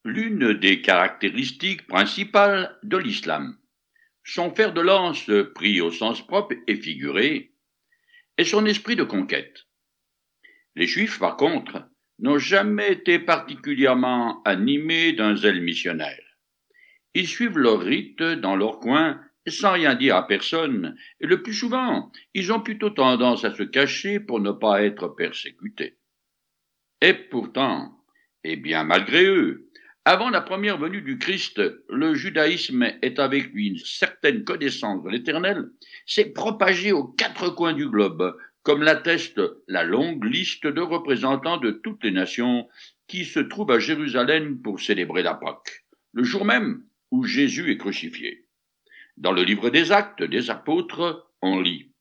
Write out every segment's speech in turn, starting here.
L'une des caractéristiques principales de l'islam, son fer de lance pris au sens propre et figuré, est son esprit de conquête. Les Juifs, par contre, n'ont jamais été particulièrement animés d'un zèle missionnaire. Ils suivent leurs rites dans leur coin sans rien dire à personne, et le plus souvent, ils ont plutôt tendance à se cacher pour ne pas être persécutés. Et pourtant, et bien malgré eux, avant la première venue du Christ, le judaïsme est avec lui une certaine connaissance de l'Éternel, s'est propagé aux quatre coins du globe, comme l'atteste la longue liste de représentants de toutes les nations qui se trouvent à Jérusalem pour célébrer la Pâque, le jour même où Jésus est crucifié. Dans le livre des Actes des Apôtres, on lit: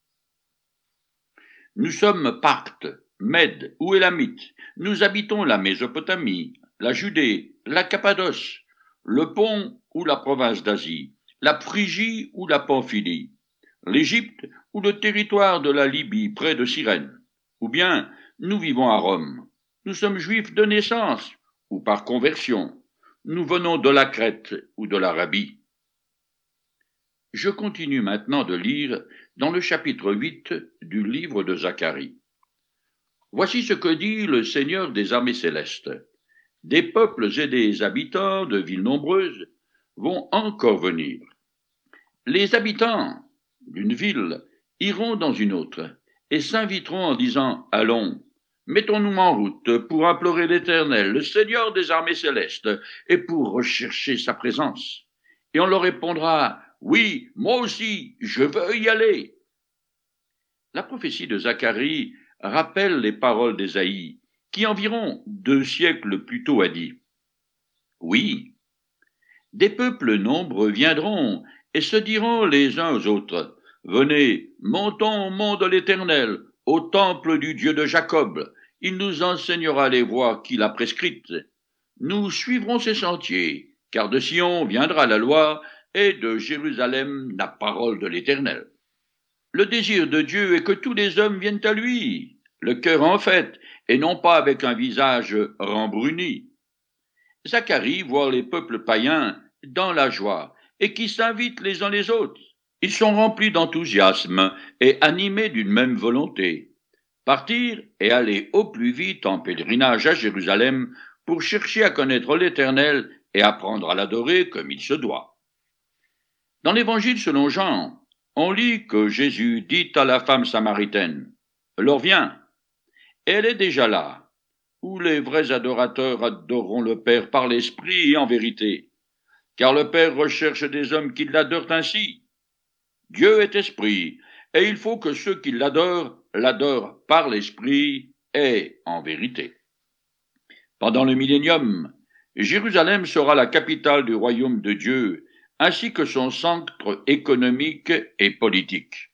Nous sommes Parthes, Mèdes ou Élamites, nous habitons la Mésopotamie, la Judée, la Cappadoce, le Pont ou la province d'Asie, la Phrygie ou la Pamphylie, l'Égypte ou le territoire de la Libye près de Cyrène, ou bien nous vivons à Rome. Nous sommes juifs de naissance ou par conversion. Nous venons de la Crète ou de l'Arabie. Je continue maintenant de lire dans le chapitre 8 du livre de Zacharie. Voici ce que dit le Seigneur des armées célestes. Des peuples et des habitants de villes nombreuses vont encore venir. Les habitants d'une ville iront dans une autre et s'inviteront en disant: Allons, mettons-nous en route pour implorer l'Éternel, le Seigneur des armées célestes, et pour rechercher sa présence. Et on leur répondra: Oui, moi aussi, je veux y aller. La prophétie de Zacharie rappelle les paroles d'Ésaïe, qui environ 2 siècles plus tôt a dit: Oui, des peuples nombreux viendront et se diront les uns aux autres: Venez, montons au mont de l'Éternel, au temple du Dieu de Jacob. Il nous enseignera les voies qu'il a prescrites. Nous suivrons ses sentiers, car de Sion viendra la loi, et de Jérusalem la parole de l'Éternel. Le désir de Dieu est que tous les hommes viennent à lui, le cœur en fête, et non pas avec un visage rembruni. Zacharie voit les peuples païens dans la joie et qui s'invitent les uns les autres. Ils sont remplis d'enthousiasme et animés d'une même volonté: partir et aller au plus vite en pèlerinage à Jérusalem pour chercher à connaître l'Éternel et apprendre à l'adorer comme il se doit. Dans l'Évangile selon Jean, on lit que Jésus dit à la femme samaritaine: L'heure vient, elle est déjà là, où les vrais adorateurs adoreront le Père par l'Esprit et en vérité, car le Père recherche des hommes qui l'adorent ainsi. Dieu est esprit, et il faut que ceux qui l'adorent par l'Esprit et en vérité. Pendant le millénium, Jérusalem sera la capitale du royaume de Dieu, ainsi que son centre économique et politique.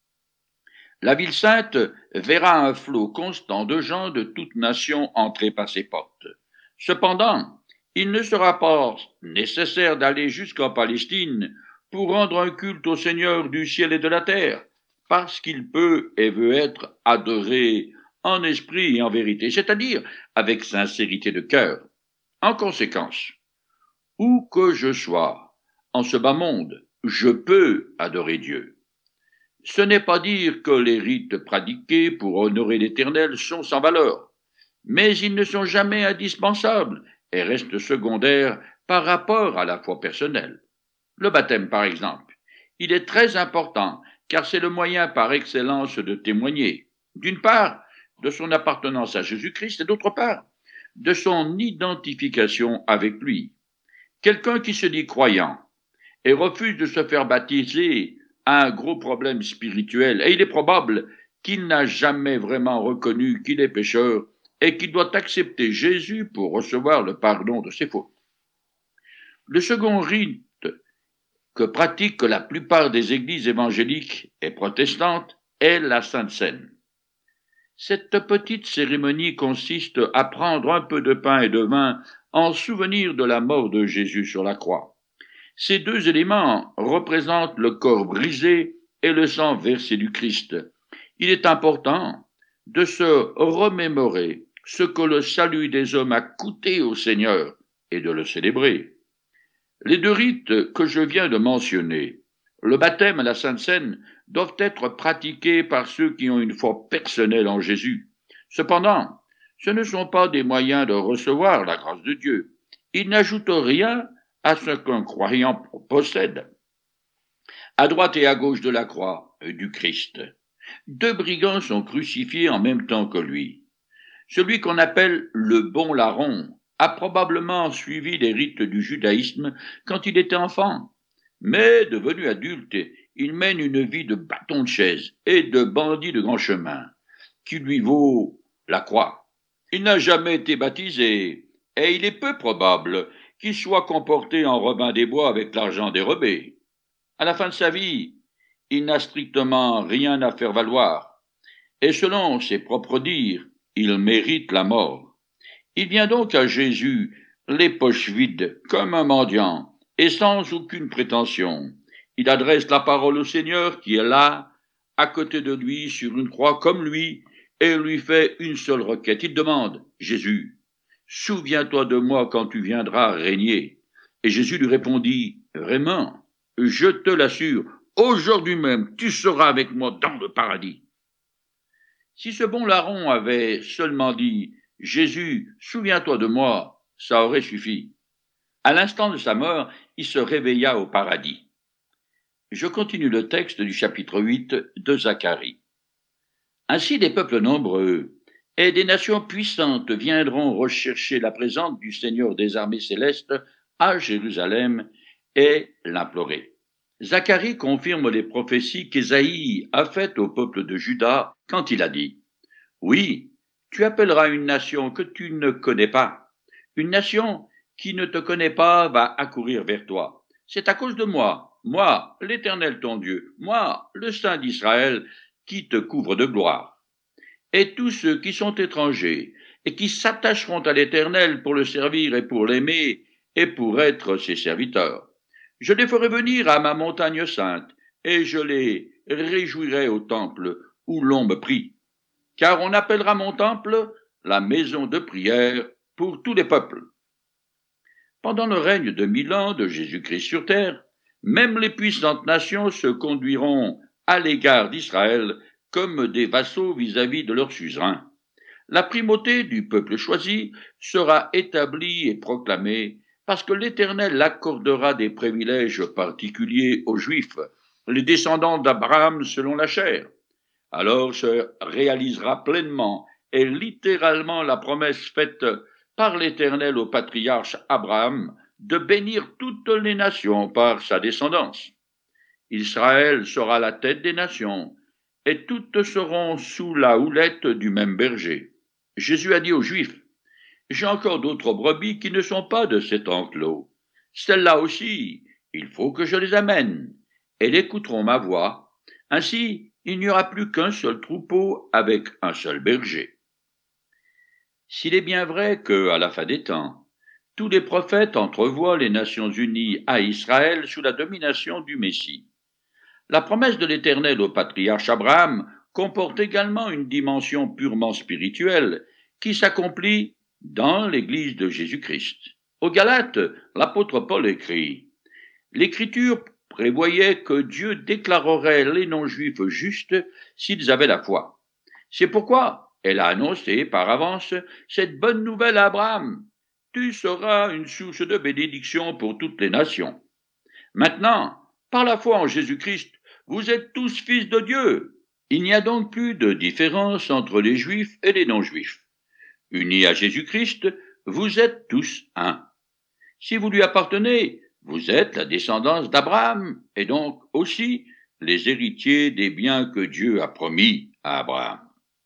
La ville sainte verra un flot constant de gens de toutes nations entrer par ses portes. Cependant, il ne sera pas nécessaire d'aller jusqu'en Palestine pour rendre un culte au Seigneur du ciel et de la terre, parce qu'il peut et veut être adoré en esprit et en vérité, c'est-à-dire avec sincérité de cœur. En conséquence, où que je sois en ce bas monde, je peux adorer Dieu. Ce n'est pas dire que les rites pratiqués pour honorer l'Éternel sont sans valeur, mais ils ne sont jamais indispensables et restent secondaires par rapport à la foi personnelle. Le baptême, par exemple, il est très important car c'est le moyen par excellence de témoigner, d'une part, de son appartenance à Jésus-Christ et d'autre part, de son identification avec lui. Quelqu'un qui se dit croyant et refuse de se faire baptiser a un gros problème spirituel, et il est probable qu'il n'a jamais vraiment reconnu qu'il est pécheur et qu'il doit accepter Jésus pour recevoir le pardon de ses fautes. Le second rite que pratiquent la plupart des églises évangéliques et protestantes est la Sainte Seine. Cette petite cérémonie consiste à prendre un peu de pain et de vin en souvenir de la mort de Jésus sur la croix. Ces deux éléments représentent le corps brisé et le sang versé du Christ. Il est important de se remémorer ce que le salut des hommes a coûté au Seigneur et de le célébrer. Les deux rites que je viens de mentionner, le baptême et la Sainte Seine, doivent être pratiqués par ceux qui ont une foi personnelle en Jésus. Cependant, ce ne sont pas des moyens de recevoir la grâce de Dieu. Ils n'ajoutent rien à ce qu'un croyant possède. À droite et à gauche de la croix du Christ, deux brigands sont crucifiés en même temps que lui. Celui qu'on appelle le bon larron a probablement suivi les rites du judaïsme quand il était enfant, mais devenu adulte, il mène une vie de bâton de chaise et de bandit de grand chemin, qui lui vaut la croix. Il n'a jamais été baptisé, et il est peu probable qu'il soit comporté en Robin des Bois avec l'argent dérobé. À la fin de sa vie, il n'a strictement rien à faire valoir, et selon ses propres dires, il mérite la mort. Il vient donc à Jésus, les poches vides, comme un mendiant, et sans aucune prétention. Il adresse la parole au Seigneur qui est là, à côté de lui, sur une croix comme lui, et lui fait une seule requête. Il demande, Jésus, souviens-toi de moi quand tu viendras régner. Et Jésus lui répondit, vraiment, je te l'assure, aujourd'hui même, tu seras avec moi dans le paradis. Si ce bon larron avait seulement dit « Jésus, souviens-toi de moi », ça aurait suffi. À l'instant de sa mort, il se réveilla au paradis. Je continue le texte du chapitre 8 de Zacharie. Ainsi des peuples nombreux et des nations puissantes viendront rechercher la présence du Seigneur des armées célestes à Jérusalem et l'implorer. Zacharie confirme les prophéties qu'Ésaïe a faites au peuple de Juda quand il a dit « Oui, tu appelleras une nation que tu ne connais pas. Une nation qui ne te connaît pas va accourir vers toi. C'est à cause de moi, l'Éternel ton Dieu, moi, le Saint d'Israël, qui te couvre de gloire. Et tous ceux qui sont étrangers et qui s'attacheront à l'Éternel pour le servir et pour l'aimer et pour être ses serviteurs. Je les ferai venir à ma montagne sainte, et je les réjouirai au temple où l'on me prie. Car on appellera mon temple la maison de prière pour tous les peuples. » Pendant le règne de 1000 ans de Jésus-Christ sur terre, même les puissantes nations se conduiront à l'égard d'Israël comme des vassaux vis-à-vis de leur suzerain. La primauté du peuple choisi sera établie et proclamée parce que l'Éternel accordera des privilèges particuliers aux Juifs, les descendants d'Abraham selon la chair. Alors se réalisera pleinement et littéralement la promesse faite par l'Éternel au patriarche Abraham de bénir toutes les nations par sa descendance. Israël sera la tête des nations, et toutes seront sous la houlette du même berger. Jésus a dit aux Juifs, « J'ai encore d'autres brebis qui ne sont pas de cet enclos. Celles-là aussi, il faut que je les amène. Elles écouteront ma voix. Ainsi, il n'y aura plus qu'un seul troupeau avec un seul berger. » S'il est bien vrai que, à la fin des temps, tous les prophètes entrevoient les Nations unies à Israël sous la domination du Messie, la promesse de l'Éternel au patriarche Abraham comporte également une dimension purement spirituelle qui s'accomplit dans l'Église de Jésus-Christ. Aux Galates, l'apôtre Paul écrit « L'Écriture prévoyait que Dieu déclarerait les non-juifs justes s'ils avaient la foi. C'est pourquoi elle a annoncé par avance cette bonne nouvelle à Abraham. Tu seras une source de bénédiction pour toutes les nations. Maintenant, par la foi en Jésus-Christ, vous êtes tous fils de Dieu. Il n'y a donc plus de différence entre les Juifs et les non-Juifs. Unis à Jésus-Christ, vous êtes tous un. Si vous lui appartenez, vous êtes la descendance d'Abraham, et donc aussi les héritiers des biens que Dieu a promis à Abraham.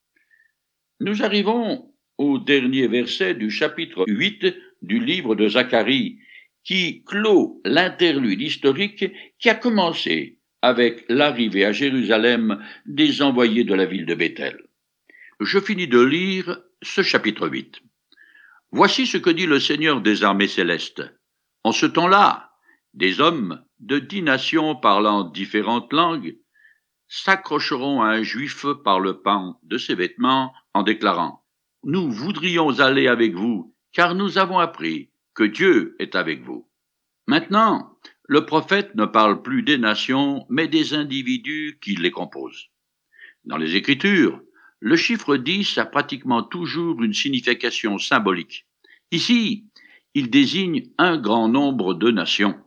Nous arrivons au dernier verset du chapitre 8 du livre de Zacharie, qui clôt l'interlude historique qui a commencé avec l'arrivée à Jérusalem des envoyés de la ville de Béthel. Je finis de lire ce chapitre 8. Voici ce que dit le Seigneur des armées célestes. En ce temps-là, des hommes de 10 nations parlant différentes langues s'accrocheront à un juif par le pan de ses vêtements en déclarant « Nous voudrions aller avec vous, car nous avons appris que Dieu est avec vous. Maintenant, le prophète ne parle plus des nations, mais des individus qui les composent. Dans les Écritures, le chiffre 10 a pratiquement toujours une signification symbolique. Ici, il désigne un grand nombre de nations.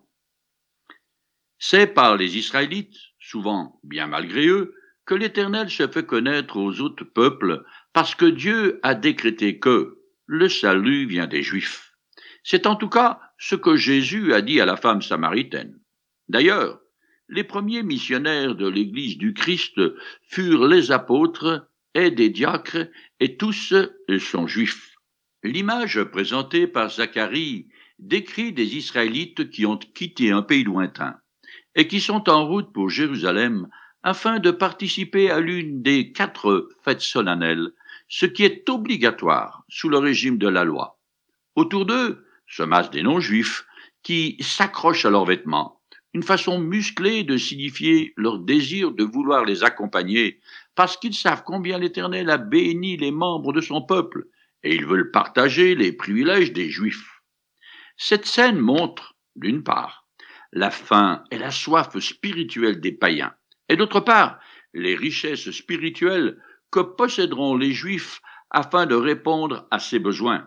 C'est par les Israélites, souvent bien malgré eux, que l'Éternel se fait connaître aux autres peuples, parce que Dieu a décrété que le salut vient des Juifs. C'est en tout cas ce que Jésus a dit à la femme samaritaine. D'ailleurs, les premiers missionnaires de l'Église du Christ furent les apôtres et des diacres, et tous sont juifs. L'image présentée par Zacharie décrit des Israélites qui ont quitté un pays lointain et qui sont en route pour Jérusalem afin de participer à l'une des 4 fêtes solennelles, ce qui est obligatoire sous le régime de la loi. Autour d'eux se massent des non-juifs qui s'accrochent à leurs vêtements, une façon musclée de signifier leur désir de vouloir les accompagner, parce qu'ils savent combien l'Éternel a béni les membres de son peuple, et ils veulent partager les privilèges des Juifs. Cette scène montre, d'une part, la faim et la soif spirituelle des païens, et d'autre part, les richesses spirituelles que posséderont les Juifs afin de répondre à ces besoins.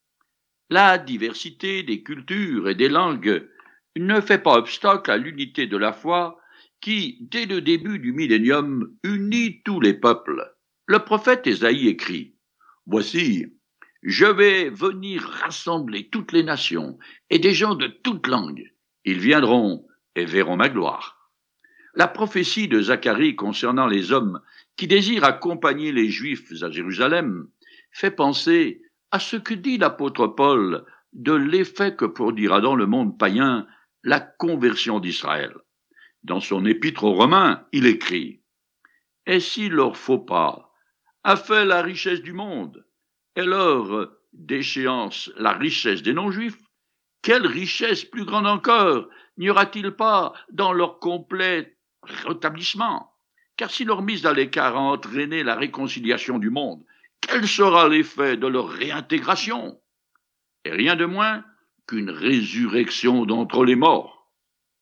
La diversité des cultures et des langues ne fait pas obstacle à l'unité de la foi qui, dès le début du millénium, unit tous les peuples. Le prophète Ésaïe écrit « Voici, je vais venir rassembler toutes les nations et des gens de toutes langues. Ils viendront et verront ma gloire. » La prophétie de Zacharie concernant les hommes qui désirent accompagner les Juifs à Jérusalem fait penser à ce que dit l'apôtre Paul de l'effet que produira dans le monde païen la conversion d'Israël. Dans son épître aux Romains, il écrit « Et si leur faux pas a fait la richesse du monde, et leur déchéance la richesse des non-juifs, quelle richesse plus grande encore n'y aura-t-il pas dans leur complet rétablissement? Car si leur mise à l'écart a entraîné la réconciliation du monde, quel sera l'effet de leur réintégration? Et rien de moins qu'une résurrection d'entre les morts. »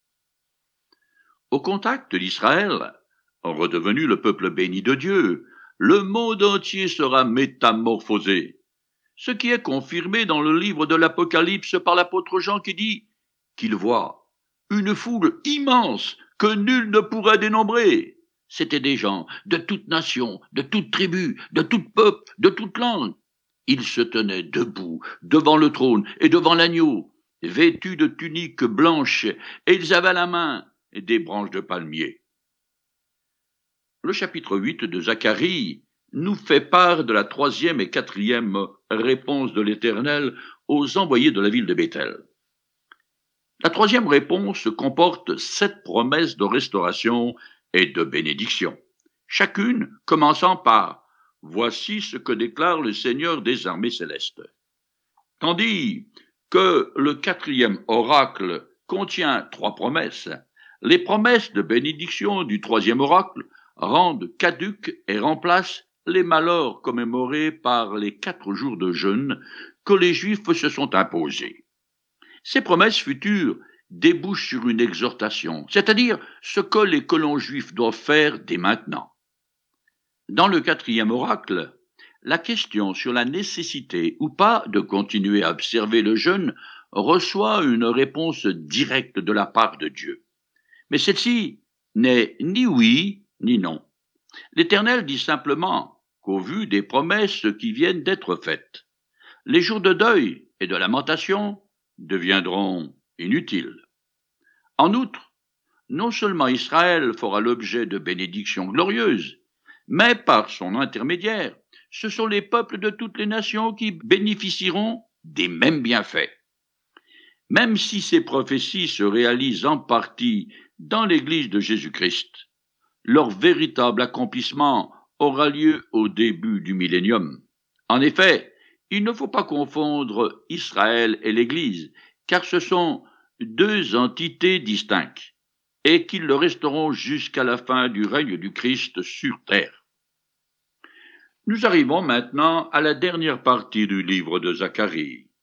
Au contact d'Israël, redevenu le peuple béni de Dieu, le monde entier sera métamorphosé. Ce qui est confirmé dans le livre de l'Apocalypse par l'apôtre Jean qui dit qu'il voit une foule immense que nul ne pourrait dénombrer. C'étaient des gens de toute nation, de toute tribu, de tout peuple, de toute langue. Ils se tenaient debout devant le trône et devant l'agneau, vêtus de tuniques blanches, et ils avaient à la main des branches de palmier. Le chapitre 8 de Zacharie nous fait part de la 3e et 4e réponse de l'Éternel aux envoyés de la ville de Béthel. La 3e réponse comporte 7 promesses de restauration et de bénédiction, chacune commençant par « Voici ce que déclare le Seigneur des armées célestes ». Tandis que le 4e oracle contient 3 promesses, les promesses de bénédiction du 3e oracle rendent caduques et remplacent les malheurs commémorés par les 4 jours de jeûne que les Juifs se sont imposés. Ces promesses futures débouchent sur une exhortation, c'est-à-dire ce que les colons juifs doivent faire dès maintenant. Dans le 4e oracle, la question sur la nécessité ou pas de continuer à observer le jeûne reçoit une réponse directe de la part de Dieu. Mais celle-ci n'est ni oui ni non. L'Éternel dit simplement qu'au vu des promesses qui viennent d'être faites, les jours de deuil et de lamentation deviendront inutiles. En outre, non seulement Israël fera l'objet de bénédictions glorieuses, mais par son intermédiaire, ce sont les peuples de toutes les nations qui bénéficieront des mêmes bienfaits. Même si ces prophéties se réalisent en partie dans l'Église de Jésus-Christ, leur véritable accomplissement aura lieu au début du millénium. En effet, il ne faut pas confondre Israël et l'Église, car ce sont 2 entités distinctes, et qu'ils le resteront jusqu'à la fin du règne du Christ sur terre. Nous arrivons maintenant à la dernière partie du livre de Zacharie,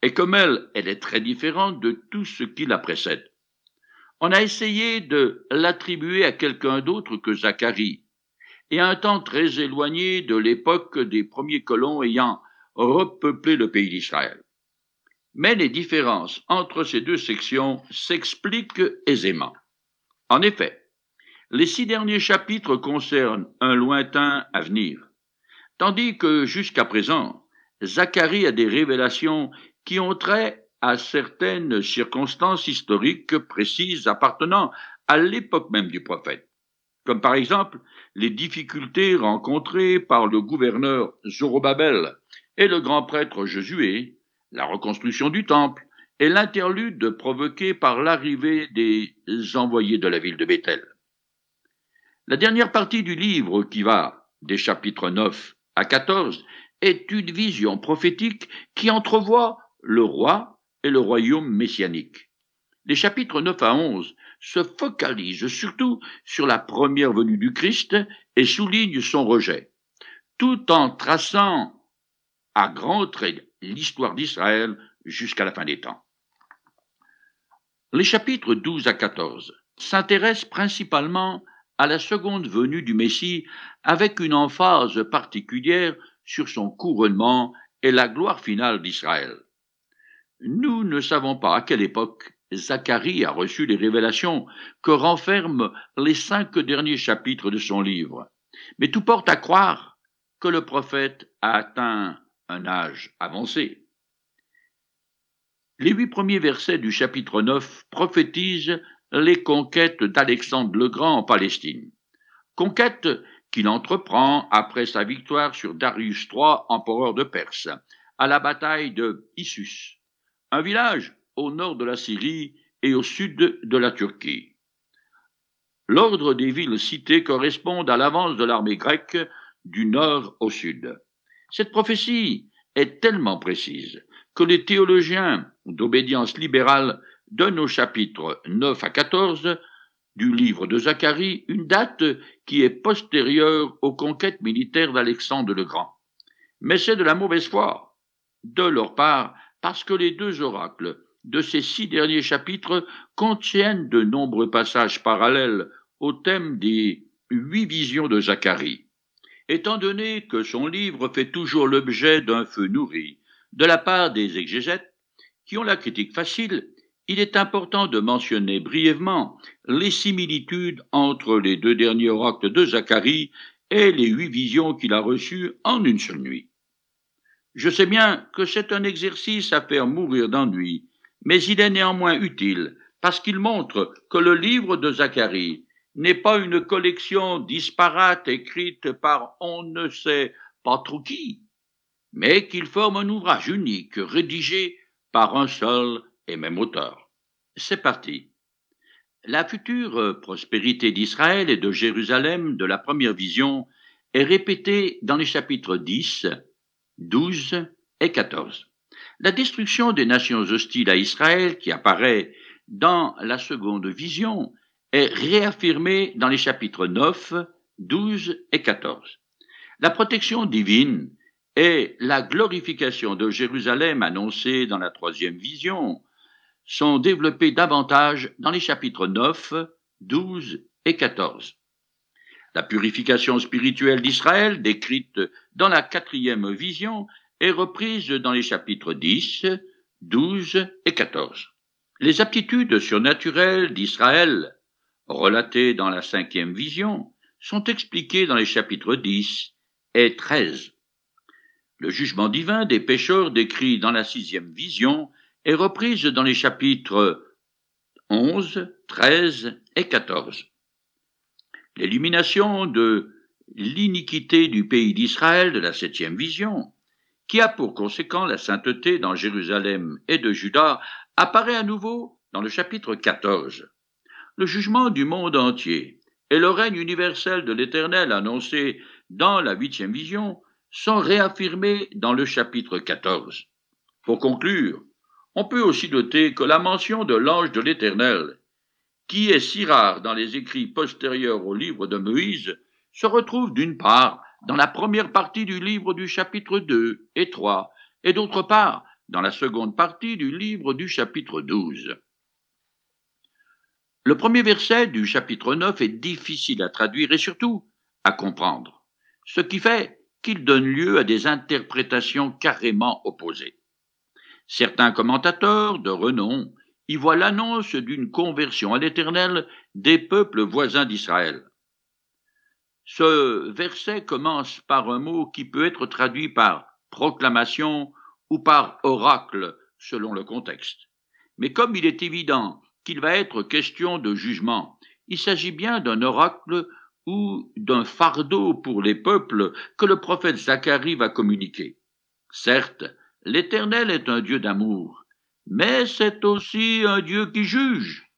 et comme elle est très différente de tout ce qui la précède. On a essayé de l'attribuer à quelqu'un d'autre que Zacharie, et à un temps très éloigné de l'époque des premiers colons ayant repeuplé le pays d'Israël. Mais les différences entre ces deux sections s'expliquent aisément. En effet, les 6 derniers chapitres concernent un lointain avenir, tandis que jusqu'à présent, Zacharie a des révélations qui ont trait à certaines circonstances historiques précises appartenant à l'époque même du prophète, comme par exemple les difficultés rencontrées par le gouverneur Zorobabel et le grand prêtre Josué, la reconstruction du temple et l'interlude provoqué par l'arrivée des envoyés de la ville de Béthel. La dernière partie du livre, qui va des chapitres 9 à 14, est une vision prophétique qui entrevoit le roi et le royaume messianique. Les chapitres 9 à 11 se focalisent surtout sur la première venue du Christ et soulignent son rejet, tout en traçant à grands traits l'histoire d'Israël jusqu'à la fin des temps. Les chapitres 12 à 14 s'intéressent principalement à la seconde venue du Messie avec une emphase particulière sur son couronnement et la gloire finale d'Israël. Nous ne savons pas à quelle époque Zacharie a reçu les révélations que renferment les 5 derniers chapitres de son livre, mais tout porte à croire que le prophète a atteint un âge avancé. Les 8 premiers versets du chapitre 9 prophétisent les conquêtes d'Alexandre le Grand en Palestine, conquête qu'il entreprend après sa victoire sur Darius III, empereur de Perse, à la bataille de Issus, un village au nord de la Syrie et au sud de la Turquie. L'ordre des villes citées correspond à l'avance de l'armée grecque du nord au sud. Cette prophétie est tellement précise que les théologiens d'obédience libérale donnent aux chapitres 9 à 14 du livre de Zacharie une date qui est postérieure aux conquêtes militaires d'Alexandre le Grand. Mais c'est de la mauvaise foi de leur part, parce que les 2 oracles de ces 6 derniers chapitres contiennent de nombreux passages parallèles au thème des 8 visions de Zacharie. Étant donné que son livre fait toujours l'objet d'un feu nourri de la part des exégètes qui ont la critique facile, il est important de mentionner brièvement les similitudes entre les 2 derniers oracles de Zacharie et les 8 visions qu'il a reçues en une seule nuit. Je sais bien que c'est un exercice à faire mourir d'ennui, mais il est néanmoins utile parce qu'il montre que le livre de Zacharie n'est pas une collection disparate écrite par on ne sait pas trop qui, mais qu'il forme un ouvrage unique rédigé par un seul et même auteur. C'est parti. La future prospérité d'Israël et de Jérusalem de la première vision est répétée dans les chapitres 10, 12 et 14. La destruction des nations hostiles à Israël, qui apparaît dans la seconde vision, est réaffirmée dans les chapitres 9, 12 et 14. La protection divine et la glorification de Jérusalem annoncée dans la troisième vision sont développées davantage dans les chapitres 9, 12 et 14. La purification spirituelle d'Israël, décrite dans la quatrième vision, est reprise dans les chapitres 10, 12 et 14. Les aptitudes surnaturelles d'Israël, relatées dans la cinquième vision, sont expliquées dans les chapitres 10 et 13. Le jugement divin des pécheurs décrit dans la sixième vision est reprise dans les chapitres 11, 13 et 14. L'élimination de l'iniquité du pays d'Israël de la septième vision, qui a pour conséquent la sainteté dans Jérusalem et de Juda, apparaît à nouveau dans le chapitre 14. Le jugement du monde entier et le règne universel de l'Éternel annoncé dans la huitième vision sont réaffirmés dans le chapitre 14. Pour conclure, on peut aussi noter que la mention de l'ange de l'Éternel, qui est si rare dans les écrits postérieurs au livre de Moïse, se retrouve d'une part dans la première partie du livre du chapitre 2 et 3, et d'autre part dans la seconde partie du livre du chapitre 12. Le premier verset du chapitre 9 est difficile à traduire et surtout à comprendre, ce qui fait qu'il donne lieu à des interprétations carrément opposées. Certains commentateurs de renom y voient l'annonce d'une conversion à l'Éternel des peuples voisins d'Israël. Ce verset commence par un mot qui peut être traduit par proclamation ou par oracle selon le contexte. Mais comme il est évident qu'il va être question de jugement, il s'agit bien d'un oracle ou d'un fardeau pour les peuples que le prophète Zacharie va communiquer. Certes, l'Éternel est un Dieu d'amour, mais c'est aussi un Dieu qui juge.